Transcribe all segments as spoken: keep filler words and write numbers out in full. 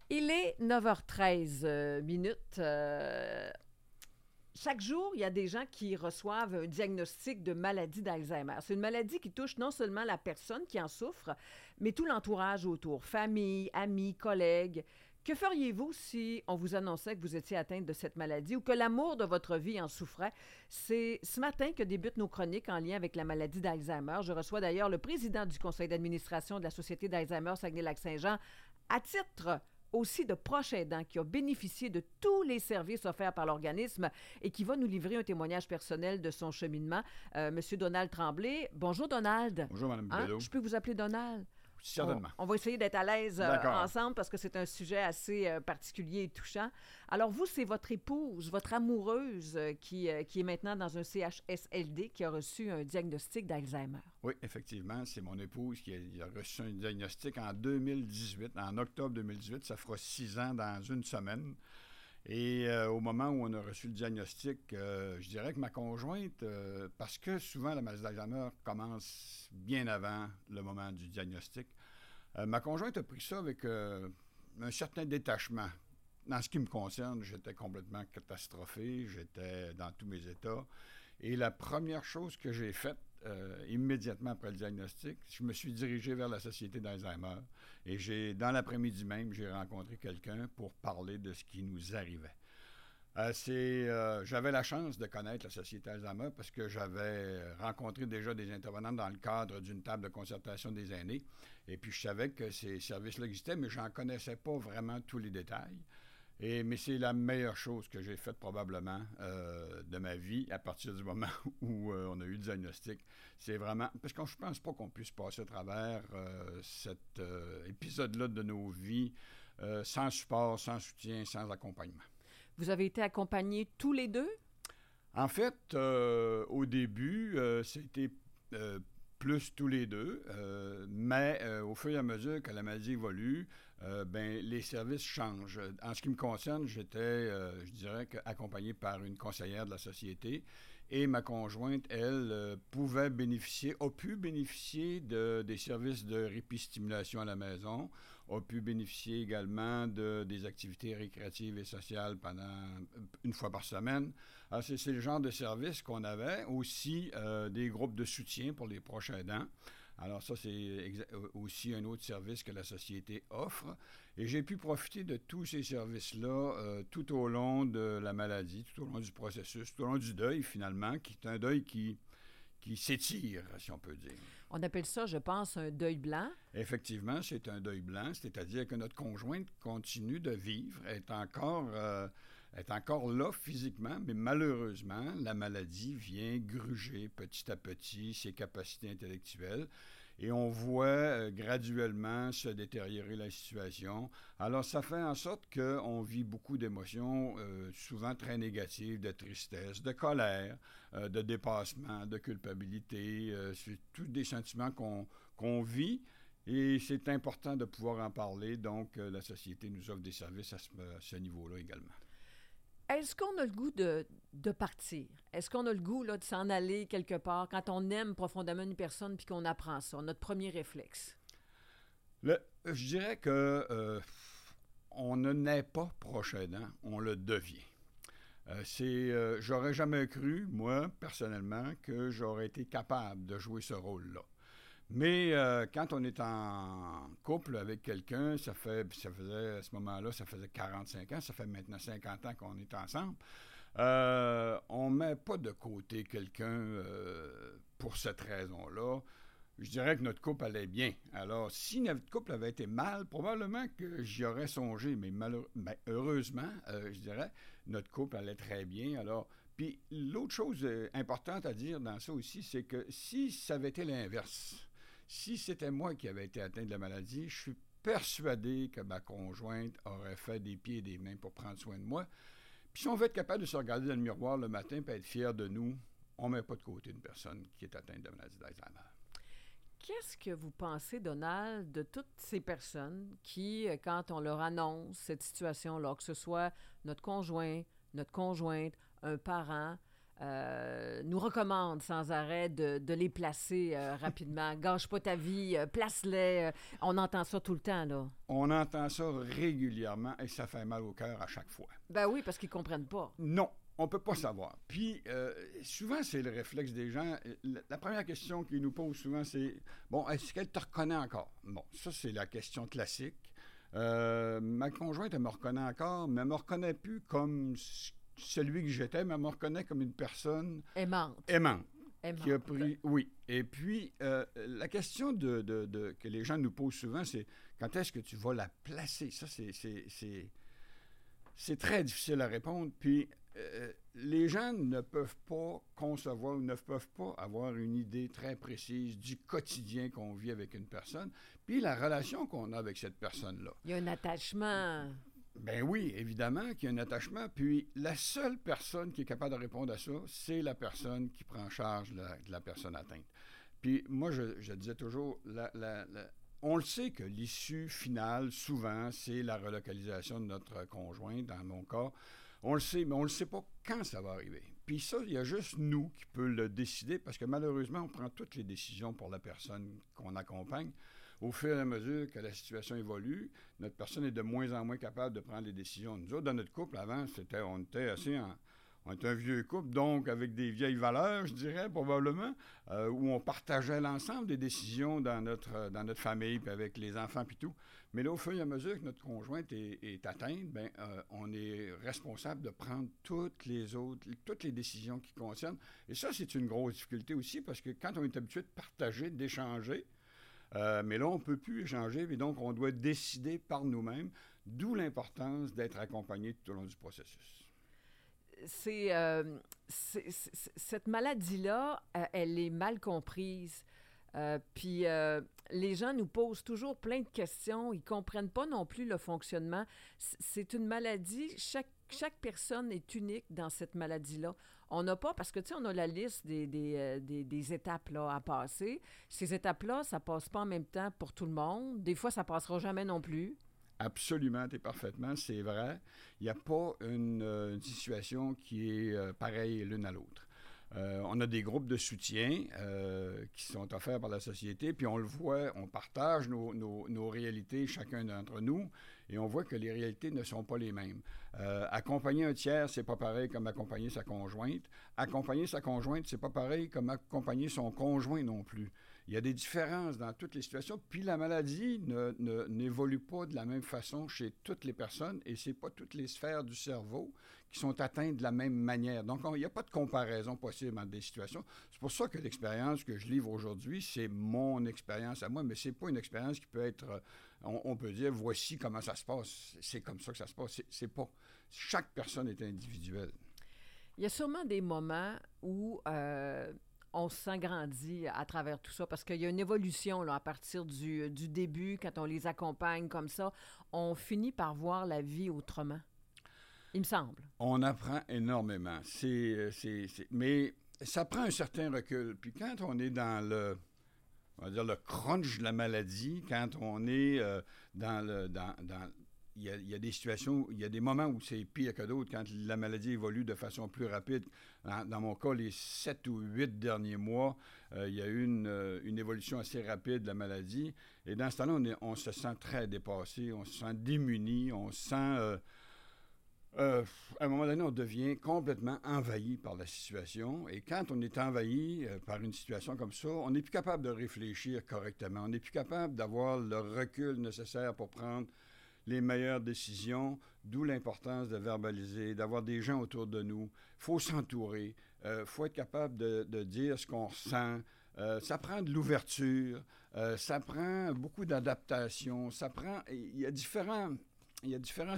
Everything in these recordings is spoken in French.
Il est neuf heures treize euh, minutes. Euh, chaque jour, il y a des gens qui reçoivent un diagnostic de maladie d'Alzheimer. C'est une maladie qui touche non seulement la personne qui en souffre, mais tout l'entourage autour, famille, amis, collègues. Que feriez-vous si on vous annonçait que vous étiez atteinte de cette maladie ou que l'amour de votre vie en souffrait? C'est ce matin que débutent nos chroniques en lien avec la maladie d'Alzheimer. Je reçois d'ailleurs le président du conseil d'administration de la Société d'Alzheimer Saguenay-Lac-Saint-Jean à titre aussi de proche aidant qui a bénéficié de tous les services offerts par l'organisme et qui va nous livrer un témoignage personnel de son cheminement. Euh, Monsieur Donald Tremblay. Bonjour, Donald. Bonjour, Mme Hein? Bibelow. Je peux vous appeler Donald? Certainement. On, on va essayer d'être à l'aise euh, D'accord. ensemble parce que c'est un sujet assez euh, particulier et touchant. Alors, vous, c'est votre épouse, votre amoureuse euh, qui, euh, qui est maintenant dans un C H S L D qui a reçu un diagnostic d'Alzheimer. Oui, effectivement, c'est mon épouse qui a, il a reçu un diagnostic en deux mille dix-huit, en octobre deux mille dix-huit. Ça fera six ans dans une semaine. Et euh, au moment où on a reçu le diagnostic, euh, je dirais que ma conjointe, euh, parce que souvent la maladie d'Alzheimer commence bien avant le moment du diagnostic, euh, ma conjointe a pris ça avec euh, un certain détachement. Dans ce qui me concerne, j'étais complètement catastrophé, j'étais dans tous mes états. Et la première chose que j'ai faite, euh, immédiatement après le diagnostic, je me suis dirigé vers la Société d'Alzheimer. Et j'ai, dans l'après-midi même, j'ai rencontré quelqu'un pour parler de ce qui nous arrivait. Euh, c'est, euh, j'avais la chance de connaître la Société Alzheimer parce que j'avais rencontré déjà des intervenants dans le cadre d'une table de concertation des aînés. Et puis, je savais que ces services-là existaient, mais je n'en connaissais pas vraiment tous les détails. Et, mais c'est la meilleure chose que j'ai faite probablement euh, de ma vie à partir du moment où euh, on a eu le diagnostic. C'est vraiment... Parce que je ne pense pas qu'on puisse passer à travers euh, cet euh, épisode-là de nos vies euh, sans support, sans soutien, sans accompagnement. Vous avez été accompagnés tous les deux? En fait, euh, au début, euh, c'était euh, plus tous les deux, euh, mais euh, au fur et à mesure que la maladie évolue, euh, ben, les services changent. En ce qui me concerne, j'étais, euh, je dirais, accompagné par une conseillère de la société et ma conjointe, elle, euh, pouvait bénéficier, a pu bénéficier de, des services de répit-stimulation à la maison, a pu bénéficier également de, des activités récréatives et sociales pendant une fois par semaine. Alors, c'est, c'est le genre de service qu'on avait. Aussi, euh, des groupes de soutien pour les proches aidants. Alors ça, c'est exa- aussi un autre service que la société offre. Et j'ai pu profiter de tous ces services-là euh, tout au long de la maladie, tout au long du processus, tout au long du deuil, finalement, qui est un deuil qui, qui s'étire, si on peut dire. On appelle ça, je pense, un deuil blanc. Effectivement, c'est un deuil blanc, c'est-à-dire que notre conjointe continue de vivre, est encore, euh, est encore là physiquement, mais malheureusement, la maladie vient gruger petit à petit ses capacités intellectuelles et on voit euh, graduellement se détériorer la situation. Alors, ça fait en sorte qu'on vit beaucoup d'émotions, euh, souvent très négatives, de tristesse, de colère, euh, de dépassement, de culpabilité. Euh, c'est tous des sentiments qu'on, qu'on vit. Et c'est important de pouvoir en parler, donc euh, la société nous offre des services à ce, à ce niveau-là également. Est-ce qu'on a le goût de, de partir? Est-ce qu'on a le goût là, de s'en aller quelque part quand on aime profondément une personne puis qu'on apprend ça? Notre premier réflexe. Le, je dirais que euh, on ne naît pas proche aidant, on le devient. Euh, c'est, euh, j'aurais jamais cru, moi, personnellement, que j'aurais été capable de jouer ce rôle-là. Mais euh, quand on est en couple avec quelqu'un, ça fait, ça faisait à ce moment-là, ça faisait quarante-cinq ans, ça fait maintenant cinquante ans qu'on est ensemble, euh, on ne met pas de côté quelqu'un euh, pour cette raison-là. Je dirais que notre couple allait bien. Alors, si notre couple avait été mal, probablement que j'y aurais songé, mais malheure, ben, heureusement, euh, je dirais, notre couple allait très bien. Alors, puis l'autre chose euh, importante à dire dans ça aussi, c'est que si ça avait été l'inverse, si c'était moi qui avais été atteint de la maladie, je suis persuadé que ma conjointe aurait fait des pieds et des mains pour prendre soin de moi. Puis si on veut être capable de se regarder dans le miroir le matin et être fier de nous, on ne met pas de côté une personne qui est atteinte de la maladie d'Alzheimer. Qu'est-ce que vous pensez, Donald, de toutes ces personnes qui, quand on leur annonce cette situation-là, que ce soit notre conjoint, notre conjointe, un parent, euh, nous recommandent sans arrêt de, de les placer euh, rapidement. Gâche pas ta vie, euh, place-les. Euh, on entend ça tout le temps, là. On entend ça régulièrement et ça fait mal au cœur à chaque fois. Ben oui, parce qu'ils comprennent pas. Non, on ne peut pas savoir. Puis, euh, souvent, c'est le réflexe des gens. La, la première question qu'ils nous posent souvent, c'est « Bon, est-ce qu'elle te reconnaît encore? » Bon, ça, c'est la question classique. Euh, ma conjointe, elle me reconnaît encore, mais elle ne me reconnaît plus comme celui que j'étais, mais elle me reconnaît comme une personne aimante. Aimante. Aimante. Qui a pris, oui. Et puis, euh, la question de, de, de, que les gens nous posent souvent, c'est quand est-ce que tu vas la placer? Ça, c'est, c'est, c'est, c'est très difficile à répondre. Puis, euh, les gens ne peuvent pas concevoir ou ne peuvent pas avoir une idée très précise du quotidien qu'on vit avec une personne, puis la relation qu'on a avec cette personne-là. Il y a un attachement. Ben oui, évidemment qu'il y a un attachement. Puis la seule personne qui est capable de répondre à ça, c'est la personne qui prend en charge de la, de la personne atteinte. Puis moi, je, je disais toujours, la, la, la, on le sait que l'issue finale, souvent, c'est la relocalisation de notre conjoint, dans mon cas. On le sait, mais on ne le sait pas quand ça va arriver. Puis ça, il y a juste nous qui peut le décider, parce que malheureusement, on prend toutes les décisions pour la personne qu'on accompagne. Au fur et à mesure que la situation évolue, notre personne est de moins en moins capable de prendre les décisions. Nous autres, dans notre couple, avant, c'était, on était assez en, on était un vieux couple, donc avec des vieilles valeurs, je dirais, probablement, euh, où on partageait l'ensemble des décisions dans notre, dans notre famille, puis avec les enfants, puis tout. Mais là, au fur et à mesure que notre conjointe est, est atteinte, bien, euh, on est responsable de prendre toutes les autres, toutes les décisions qui concernent. Et ça, c'est une grosse difficulté aussi, parce que quand on est habitué de partager, d'échanger, Euh, mais là, on ne peut plus échanger, et donc on doit décider par nous-mêmes, d'où l'importance d'être accompagné tout au long du processus. C'est, euh, c'est, c'est cette maladie-là, euh, elle est mal comprise. Euh, puis euh, les gens nous posent toujours plein de questions. Ils ne comprennent pas non plus le fonctionnement. C'est une maladie, chaque, chaque personne est unique dans cette maladie-là. On n'a pas, parce que tu sais, on a la liste des, des, euh, des, des étapes là, à passer. Ces étapes-là, ça ne passe pas en même temps pour tout le monde. Des fois, ça ne passera jamais non plus. Absolument, tu es parfaitement, c'est vrai. Il n'y a pas une, une situation qui est euh, pareille l'une à l'autre. Euh, on a des groupes de soutien euh, qui sont offerts par la société, puis on le voit, on partage nos, nos, nos réalités, chacun d'entre nous, et on voit que les réalités ne sont pas les mêmes. Euh, accompagner un tiers, c'est pas pareil comme accompagner sa conjointe. Accompagner sa conjointe, c'est pas pareil comme accompagner son conjoint non plus. Il y a des différences dans toutes les situations, puis la maladie ne, ne, n'évolue pas de la même façon chez toutes les personnes, et c'est pas toutes les sphères du cerveau qui sont atteintes de la même manière. Donc, il n'y a pas de comparaison possible entre des situations. C'est pour ça que l'expérience que je livre aujourd'hui, c'est mon expérience à moi, mais c'est pas une expérience qui peut être, on, on peut dire, voici comment ça se passe. C'est comme ça que ça se passe. C'est, c'est pas. Chaque personne est individuelle. Il y a sûrement des moments où euh, on s'agrandit à travers tout ça, parce qu'il y a une évolution là, à partir du, du début, quand on les accompagne comme ça, on finit par voir la vie autrement. Il me semble. On apprend énormément. C'est, c'est, c'est, mais ça prend un certain recul. Puis quand on est dans le, on va dire le crunch de la maladie, quand on est euh, dans le, dans, dans il y, a, il y a des situations, il y a des moments où c'est pire que d'autres, quand la maladie évolue de façon plus rapide. Dans, dans mon cas, les sept ou huit derniers mois, euh, il y a eu une, une évolution assez rapide de la maladie. Et dans ce temps-là, on, est, on se sent très dépassé, on se sent démuni, on se sent... Euh, Euh, à un moment donné, on devient complètement envahi par la situation. Et quand on est envahi euh, par une situation comme ça, on n'est plus capable de réfléchir correctement. On n'est plus capable d'avoir le recul nécessaire pour prendre les meilleures décisions, d'où l'importance de verbaliser, d'avoir des gens autour de nous. Il faut s'entourer. Il euh, faut être capable de, de dire ce qu'on ressent. Euh, ça prend de l'ouverture. Euh, ça prend beaucoup d'adaptation. Ça prend... Il y a différents... Il y a différents...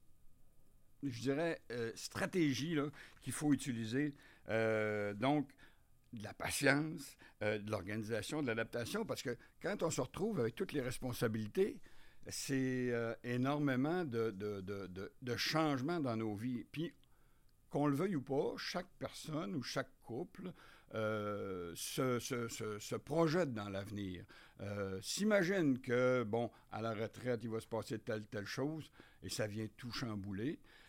je dirais, euh, stratégie là, qu'il faut utiliser. Euh, donc, de la patience, euh, de l'organisation, de l'adaptation, parce que quand on se retrouve avec toutes les responsabilités, c'est euh, énormément de, de, de, de, de changements dans nos vies. Puis, qu'on le veuille ou pas, chaque personne ou chaque couple euh, se, se, se, se projette dans l'avenir. Euh, s'imagine que, bon, à la retraite, il va se passer telle, telle chose, et ça vient tout chambouler.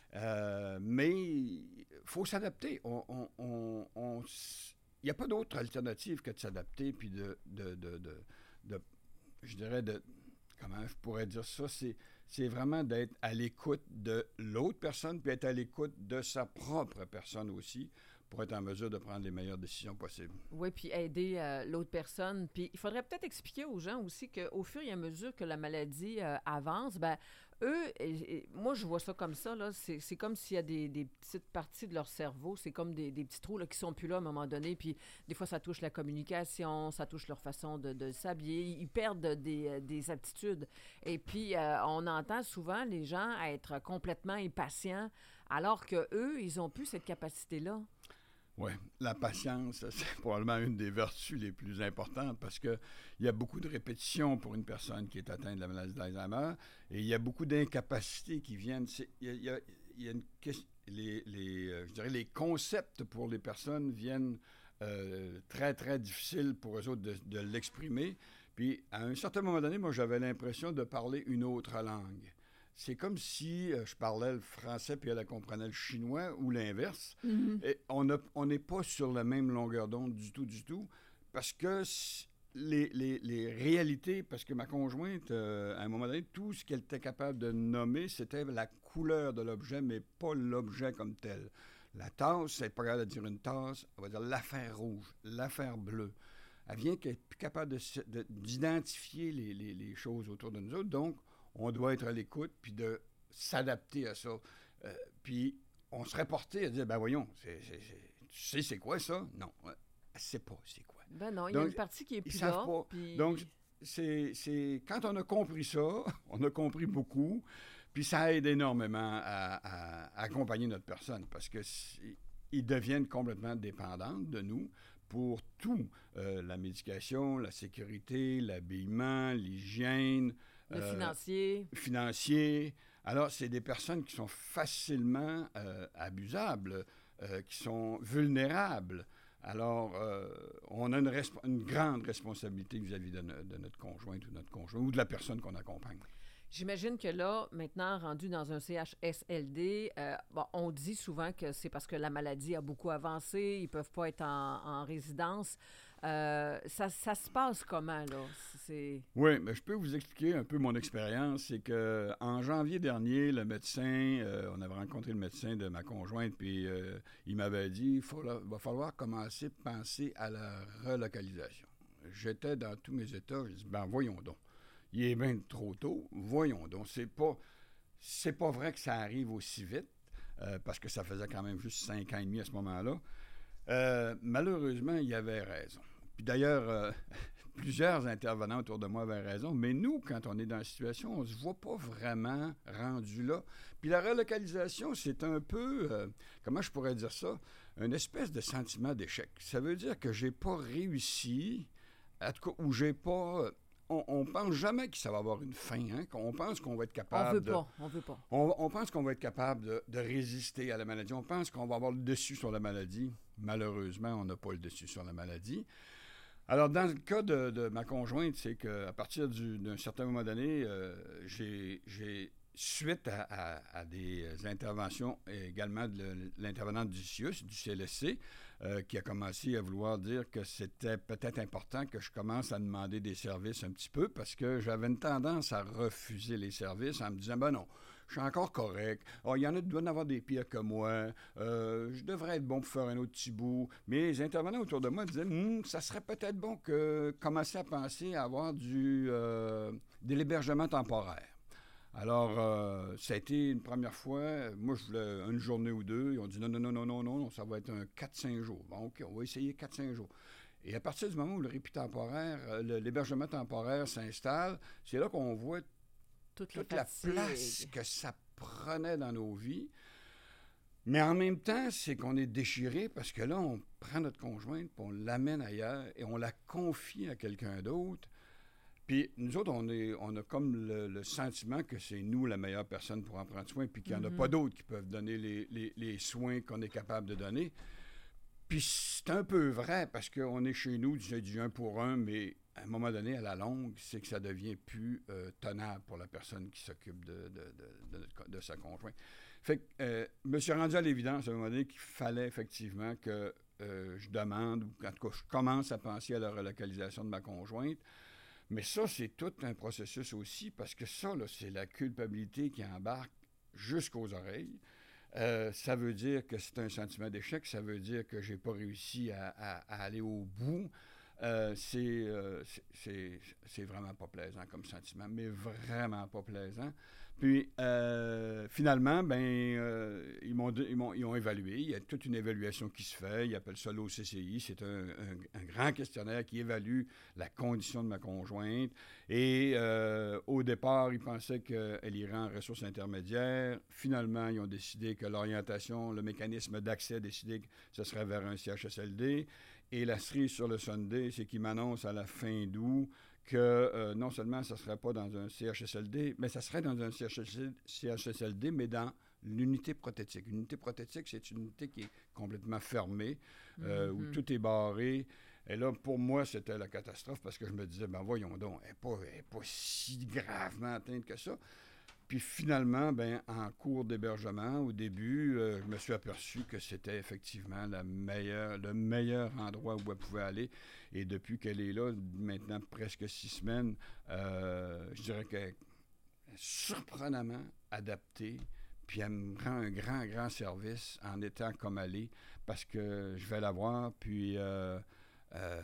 Euh, mais il faut s'adapter. On, on, on, on, il n'y a pas d'autre alternative que de s'adapter, puis de, de, de, de, de je dirais, de, comment je pourrais dire ça, c'est, c'est vraiment d'être à l'écoute de l'autre personne, puis être à l'écoute de sa propre personne aussi, pour être en mesure de prendre les meilleures décisions possibles. Oui, puis aider euh, l'autre personne. Puis il faudrait peut-être expliquer aux gens aussi qu'au fur et à mesure que la maladie euh, avance, ben eux, et, et, moi je vois ça comme ça, là, c'est, c'est comme s'il y a des, des petites parties de leur cerveau, c'est comme des, des petits trous là, qui sont plus là à un moment donné, puis des fois ça touche la communication, ça touche leur façon de, de s'habiller, ils perdent des, des aptitudes. Et puis euh, on entend souvent les gens être complètement impatients, alors qu'eux, ils n'ont plus cette capacité-là. Oui, la patience, c'est probablement une des vertus les plus importantes parce qu'il y a beaucoup de répétitions pour une personne qui est atteinte de la maladie d'Alzheimer et il y a beaucoup d'incapacités qui viennent. Il y a, il y a, il y a une question, les, les, je dirais les concepts pour les personnes viennent euh, très, très difficiles pour eux autres de, de l'exprimer. Puis, à un certain moment donné, moi, j'avais l'impression de parler une autre langue. C'est comme si euh, je parlais le français puis elle comprenait le chinois ou l'inverse. Mm-hmm. Et on n'est pas sur la même longueur d'onde du tout, du tout, parce que les, les, les réalités, parce que ma conjointe, euh, à un moment donné, tout ce qu'elle était capable de nommer, c'était la couleur de l'objet, mais pas l'objet comme tel. La tasse, elle n'est pas capable de dire une tasse, on va dire l'affaire rouge, l'affaire bleue. Elle vient qu'elle est plus capable de, de, d'identifier les, les, les choses autour de nous autres, donc on doit être à l'écoute, puis de s'adapter à ça. Euh, puis on serait porté à dire, ben voyons, c'est, c'est, c'est, tu sais c'est quoi ça? Non, elle ne sait pas c'est quoi. Ben non, il y a une partie qui est plus là. Puis... Donc, c'est, c'est, quand on a compris ça, on a compris beaucoup, puis ça aide énormément à, à, à accompagner notre personne, parce qu'ils deviennent complètement dépendants de nous pour tout. Euh, la médication, la sécurité, l'habillement, l'hygiène, le euh, financier. Financier. Alors, c'est des personnes qui sont facilement euh, abusables, euh, qui sont vulnérables. Alors, euh, on a une, resp- une grande responsabilité vis-à-vis de, no- de notre conjointe ou notre conjoint ou de la personne qu'on accompagne. J'imagine que là, maintenant, rendu dans un C H S L D, euh, bon, on dit souvent que c'est parce que la maladie a beaucoup avancé, ils ne peuvent pas être en, en résidence. Euh, ça, ça se passe comment, là? C'est... Oui, mais je peux vous expliquer un peu mon expérience. C'est qu'en janvier dernier, le médecin, euh, on avait rencontré le médecin de ma conjointe, puis euh, il m'avait dit, il faut, va falloir commencer à penser à la relocalisation. J'étais dans tous mes états, je dis, ben voyons donc. Il est bien trop tôt, voyons donc. C'est pas, c'est pas vrai que ça arrive aussi vite, euh, parce que ça faisait quand même juste cinq ans et demi à ce moment-là. Euh, malheureusement, il avait raison. Puis d'ailleurs, euh, plusieurs intervenants autour de moi avaient raison, mais nous, quand on est dans la situation, on ne se voit pas vraiment rendu là. Puis la relocalisation, c'est un peu, euh, comment je pourrais dire ça, une espèce de sentiment d'échec. Ça veut dire que j'ai pas réussi, en tout cas, ou j'ai pas... On ne pense jamais que ça va avoir une fin. Hein? On pense qu'on va être capable... On veut de, pas, on veut pas. On, on pense qu'on va être capable de, de résister à la maladie. On pense qu'on va avoir le dessus sur la maladie. Malheureusement, on n'a pas le dessus sur la maladie. Alors, dans le cas de, de ma conjointe, c'est qu'à partir du, d'un certain moment donné, euh, j'ai, j'ai, suite à, à, à des interventions également de l'intervenante du C I U S, du C L S C, euh, qui a commencé à vouloir dire que c'était peut-être important que je commence à demander des services un petit peu parce que j'avais une tendance à refuser les services en me disant, ben non, je suis encore correct. Oh, il y en a qui doivent en avoir des pires que moi. Euh, je devrais être bon pour faire un autre petit bout. Mais les intervenants autour de moi disaient, hm, ça serait peut-être bon que commencer à penser à avoir du, euh, de l'hébergement temporaire. Alors, euh, ça a été une première fois. Moi, je voulais une journée ou deux. Ils ont dit non, non, non, non, non, non, ça va être un quatre à cinq jours. Bon, OK, on va essayer quatre à cinq jours. Et à partir du moment où le répit temporaire, le, l'hébergement temporaire s'installe, c'est là qu'on voit toute, toute la place que ça prenait dans nos vies. Mais en même temps, c'est qu'on est déchiré parce que là, on prend notre conjointe, puis on l'amène ailleurs et on la confie à quelqu'un d'autre. Puis nous autres, on, est, on a comme le, le sentiment que c'est nous la meilleure personne pour en prendre soin, puis qu'il n'y en a mm-hmm. pas d'autres qui peuvent donner les, les, les soins qu'on est capable de donner. Puis c'est un peu vrai, parce qu'on est chez nous du, du un pour un, mais à un moment donné, à la longue, c'est que ça devient plus euh, tenable pour la personne qui s'occupe de, de, de, de, notre, de sa conjointe. Fait que euh, je me suis rendu à l'évidence à un moment donné qu'il fallait effectivement que euh, je demande, ou en tout cas, je commence à penser à la relocalisation de ma conjointe. Mais ça, c'est tout un processus aussi, parce que ça, là, c'est la culpabilité qui embarque jusqu'aux oreilles. Euh, ça veut dire que c'est un sentiment d'échec, ça veut dire que j'ai pas réussi à, à, à aller au bout. Euh, c'est, euh, c'est, c'est, c'est vraiment pas plaisant comme sentiment, mais vraiment pas plaisant. Puis, euh, finalement, ben, euh, ils, m'ont, ils, m'ont, ils ont évalué. Il y a toute une évaluation qui se fait. Ils appellent ça l'O C C I. C'est un, un, un grand questionnaire qui évalue la condition de ma conjointe. Et euh, au départ, ils pensaient qu'elle irait en ressources intermédiaires. Finalement, ils ont décidé que l'orientation, le mécanisme d'accès a décidé que ce serait vers un C H S L D. Et la cerise sur le sundae, c'est qu'ils m'annoncent à la fin d'août que euh, non seulement ça ne serait pas dans un C H S L D, mais ça serait dans un C H S L D, mais dans l'unité prothétique. L'unité prothétique, c'est une unité qui est complètement fermée, euh, mm-hmm. où tout est barré. Et là, pour moi, c'était la catastrophe parce que je me disais, ben voyons donc, elle n'est pas, elle est pas si gravement atteinte que ça. Puis finalement, ben, en cours d'hébergement, au début, euh, je me suis aperçu que c'était effectivement la meilleure, le meilleur endroit où elle pouvait aller. Et depuis qu'elle est là, maintenant presque six semaines, euh, je dirais qu'elle est surprenamment adaptée. Puis elle me rend un grand, grand service en étant comme elle est, parce que je vais la voir, puis euh, euh,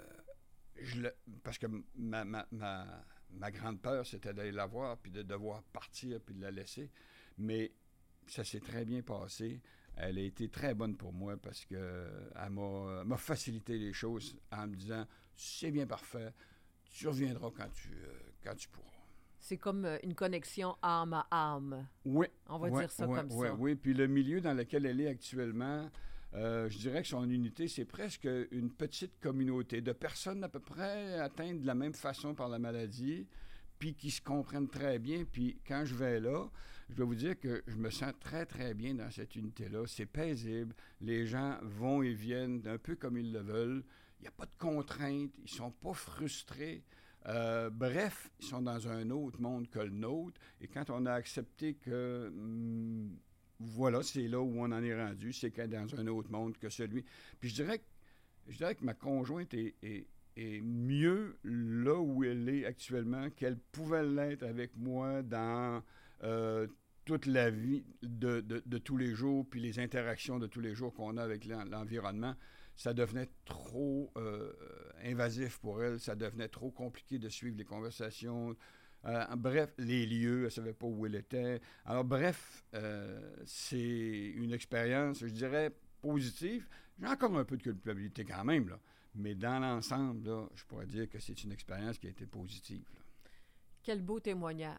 je le, parce que ma... ma, ma Ma grande peur, c'était d'aller la voir, puis de devoir partir, puis de la laisser. Mais ça s'est très bien passé. Elle a été très bonne pour moi parce qu'elle m'a, m'a facilité les choses en me disant « C'est bien parfait, tu reviendras quand tu, euh, quand tu pourras. » C'est comme une connexion âme à âme. Oui. On va ouais, dire ça ouais, comme ouais, ça. Oui, puis le milieu dans lequel elle est actuellement... Euh, je dirais que son unité, c'est presque une petite communauté de personnes à peu près atteintes de la même façon par la maladie, puis qui se comprennent très bien. Puis quand je vais là, je dois vous dire que je me sens très, très bien dans cette unité-là. C'est paisible. Les gens vont et viennent un peu comme ils le veulent. Il n'y a pas de contraintes. Ils ne sont pas frustrés. Euh, bref, ils sont dans un autre monde que le nôtre. Et quand on a accepté que... Hum, voilà, c'est là où on en est rendu, c'est qu'elle est dans un autre monde que celui. Puis je dirais que, je dirais que ma conjointe est, est, est mieux là où elle est actuellement qu'elle pouvait l'être avec moi dans euh, toute la vie de, de, de tous les jours, puis les interactions de tous les jours qu'on a avec l'environnement. Ça devenait trop euh, invasif pour elle, ça devenait trop compliqué de suivre les conversations. Euh, bref, les lieux, elle ne savait pas où elle était. Alors, bref, euh, c'est une expérience, je dirais, positive. J'ai encore un peu de culpabilité quand même, là. Mais dans l'ensemble, là, je pourrais dire que c'est une expérience qui a été positive. Là. Quel beau témoignage.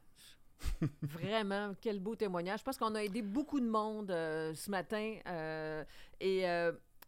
Vraiment, quel beau témoignage. Je pense qu'on a aidé beaucoup de monde euh, ce matin. Euh, et... Euh,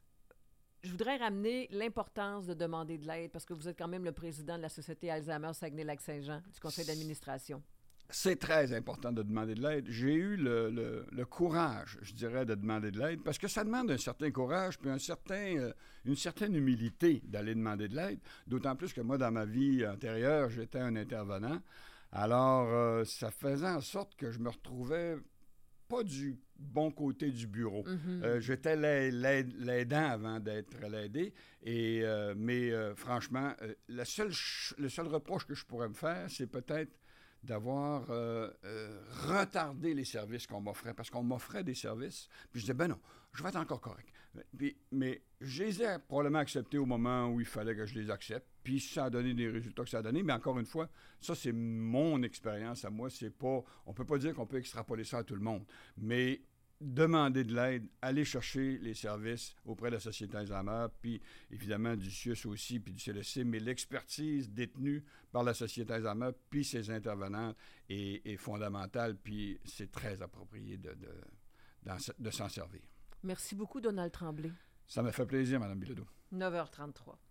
Je voudrais ramener l'importance de demander de l'aide parce que vous êtes quand même le président de la Société Alzheimer Saguenay-Lac-Saint-Jean, du conseil d'administration. C'est très important de demander de l'aide. J'ai eu le, le, le courage, je dirais, de demander de l'aide parce que ça demande un certain courage puis un certain, euh, une certaine humilité d'aller demander de l'aide. D'autant plus que moi, dans ma vie antérieure, j'étais un intervenant. Alors, euh, ça faisait en sorte que je me retrouvais pas du bon côté du bureau. Mm-hmm. Euh, j'étais l'aidant avant d'être l'aidé. Et, euh, mais euh, franchement, euh, la seule ch- le seul reproche que je pourrais me faire, c'est peut-être d'avoir euh, euh, retardé les services qu'on m'offrait. Parce qu'on m'offrait des services. Puis je disais, ben non, je vais être encore correct. Puis, mais je les ai probablement acceptés au moment où il fallait que je les accepte. Puis ça a donné des résultats que ça a donné. Mais encore une fois, ça, c'est mon expérience à moi. C'est pas, on ne peut pas dire qu'on peut extrapoler ça à tout le monde. Mais demander de l'aide, aller chercher les services auprès de la Société Alzheimer, puis évidemment du C I U S aussi, puis du C L S C, mais l'expertise détenue par la Société Alzheimer, puis ses intervenants est, est fondamentale, puis c'est très approprié de, de, de s'en servir. Merci beaucoup, Donald Tremblay. Ça m'a fait plaisir, Mme Bilodeau. neuf heures trente-trois.